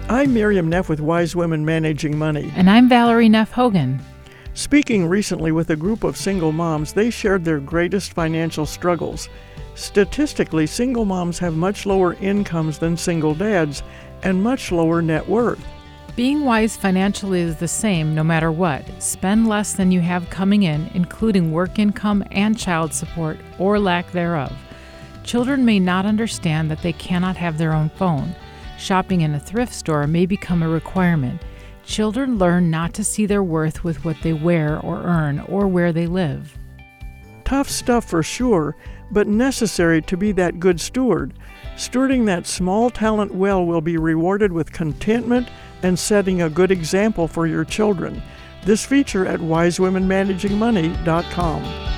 I'm Miriam Neff with Wise Women Managing Money. And I'm Valerie Neff Hogan. Speaking recently with a group of single moms, they shared their greatest financial struggles. Statistically, single moms have much lower incomes than single dads and much lower net worth. Being wise financially is the same no matter what. Spend less than you have coming in, including work income and child support, or lack thereof. Children may not understand that they cannot have their own phone. Shopping in a thrift store may become a requirement. Children learn not to see their worth with what they wear or earn or where they live. Tough stuff for sure, but necessary to be that good steward. Stewarding that small talent well will be rewarded with contentment and setting a good example for your children. This feature at wisewomenmanagingmoney.com.